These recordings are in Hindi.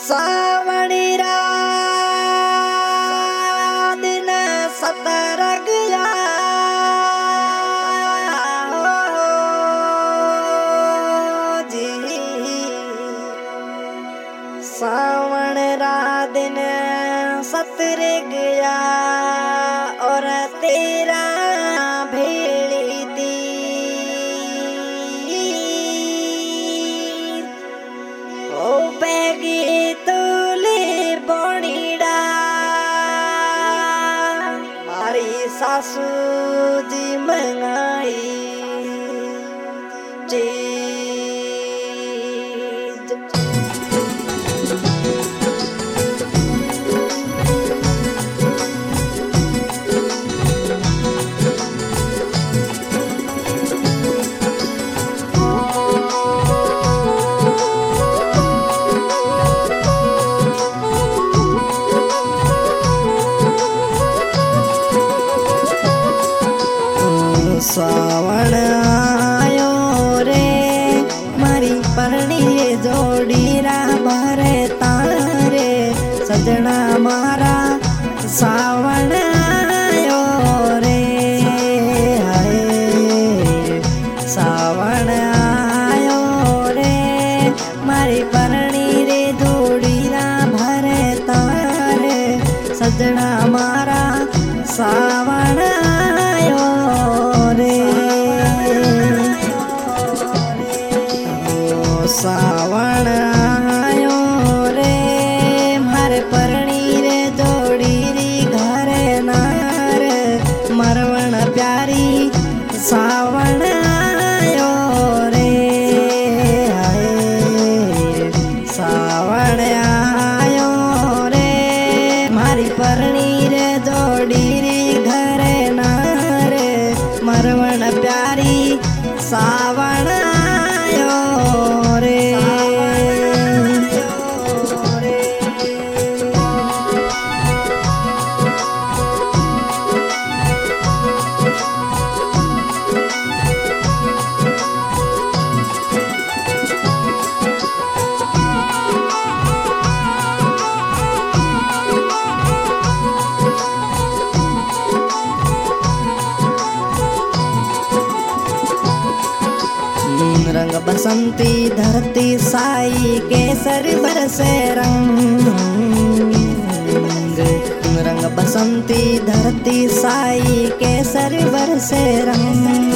सावणी रात दिन सतरग गया जी। सावण रात दिन सतरग गया और तेरा भेड़ी दी ओ पैगी तोले बोनीड़ा मारी सासू जी मंगाई चीज। सावण आयो रे मारी परणी जोड़ी रा मारे तारे सजना मारा सावण आयो रे हाय सावण आयो रे मारी परणी रे जोड़ी रा भरे तारे सजना मारा सावण आयो सावण आयो रे मारे परणी रे जोड़ी री घरे नार मरवण प्यारी सावण आयो रे हाय सावण आयो रे मारी परणी रे जोड़ी री घरे नार मरवण प्यारी सावण आयो रे। रंग बसंती धरती साई केसर बरसे रंग रंग बसंती धरती साई केसर बरसे रंग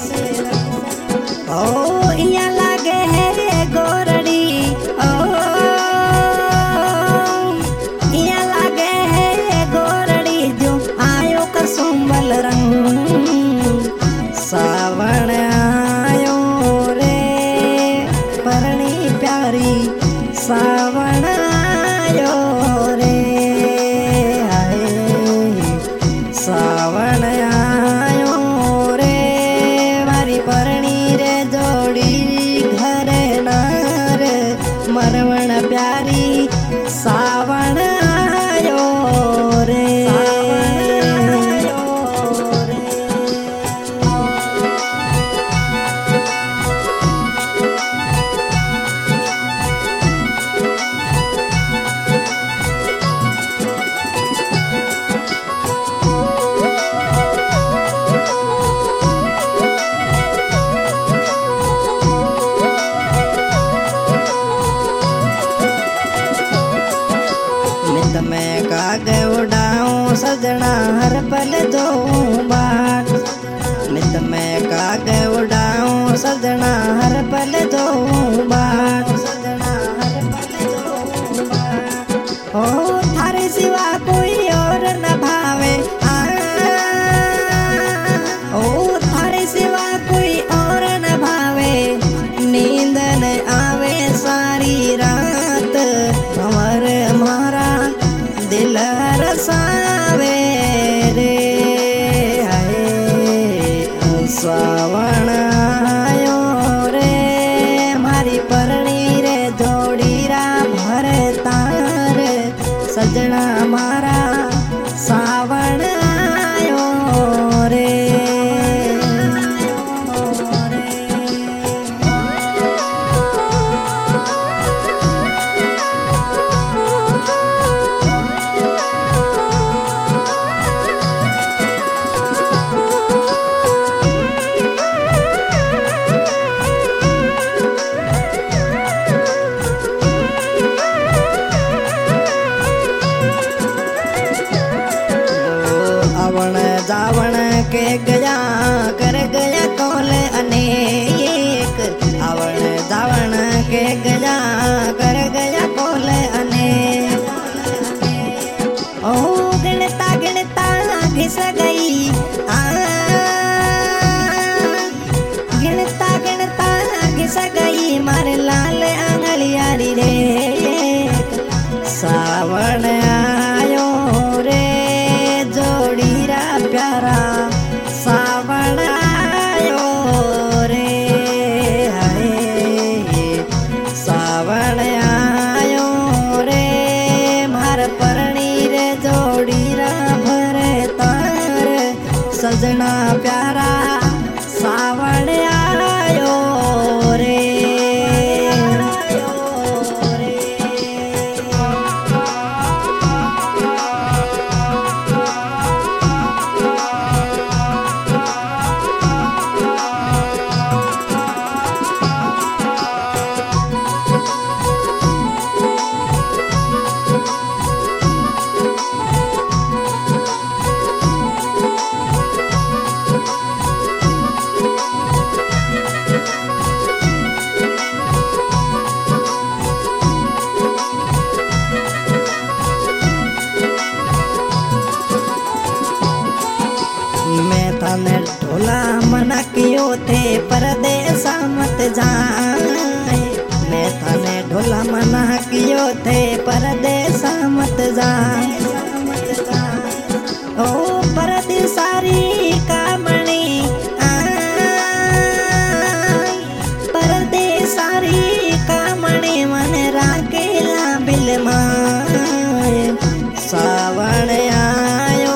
ओ इया लागे है गोरड़ी ओ इया लागे है गोरड़ी जो आयो कसुंबल रंग सावण सावण आयो रे हाय सावण आयो रे मारी परणी रे जोड़ी घरे नार मरवण प्यारी सावण आयो रे। मैं काग उड़ाऊं सजना हर पल दो बाट नित मैं काग उड़ाऊं सजना हर पल दो बाट सजना हर पल दो बाट ओ थारे सिवा कोई और न भावे ओ थारे सिवा कोई और न भावे नींद न आवे सारी रात भंवर मारा दिल रसावे रे हाय सावण आयो रे मारी परणी रे जोड़ी रा भरे तार सजना मारा सावण आयो रे। के गया कर गया कौल अनेक आवण जावण के गया कर गया कौल अनेक ओ गिनता गिनता घिस गई गिनता गिनता घिस गई मारे लाल आंगलियारी रे सावण आयो रे जोड़ीरा प्यारा सावण आयो रे हाय सावण आयो रे मार परणी रे जोड़ीरा भरे तार सजना प्यारा सावण आयो रे थाने ढोला मना कियो थे परदेस मत जाए मैं थाने ढोला मना कियो थे परदेस मत जाए ओ परदेसारी कामणी परदेसारी कामणी मन राकेला बिल माए सावण आयो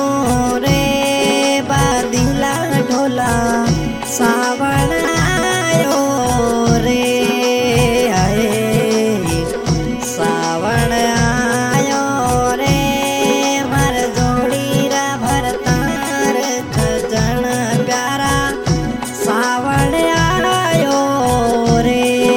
सावण आयो रे हाय सावण आयो रे मर जोड़ीरा भरतार सजन प्यारा सावण आयो रे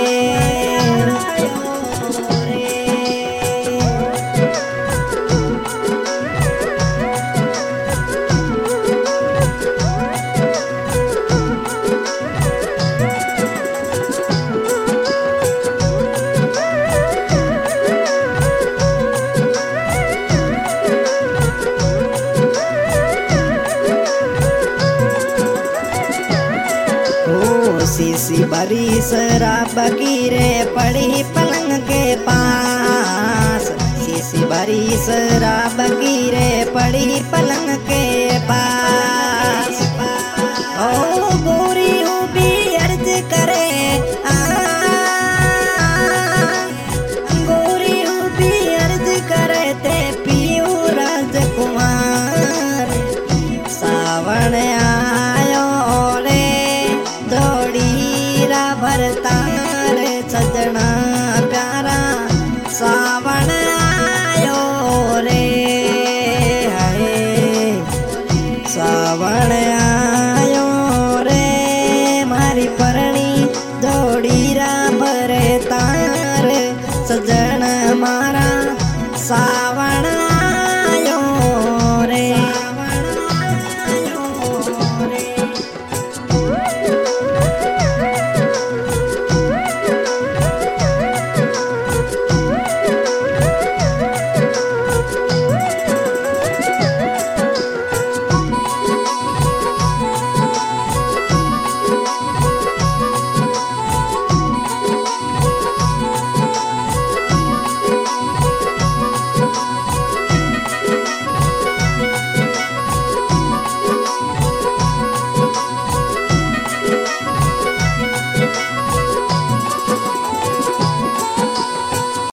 शीशी भरी शराब की रे पड़ी पलंग के पास शीशी भरी शराब की रे पड़ी पलंग के पास ओ गोरी भी अर्ज करे गोरी भी अर्ज करे ते पियो राजकुमार सावण आयो रे जोड़ीरा भरतार सजना प्यारा सावण आयो रे हाय सावण आयो रे मारी परणी जोड़ीरा भरे तार सजन मारा सा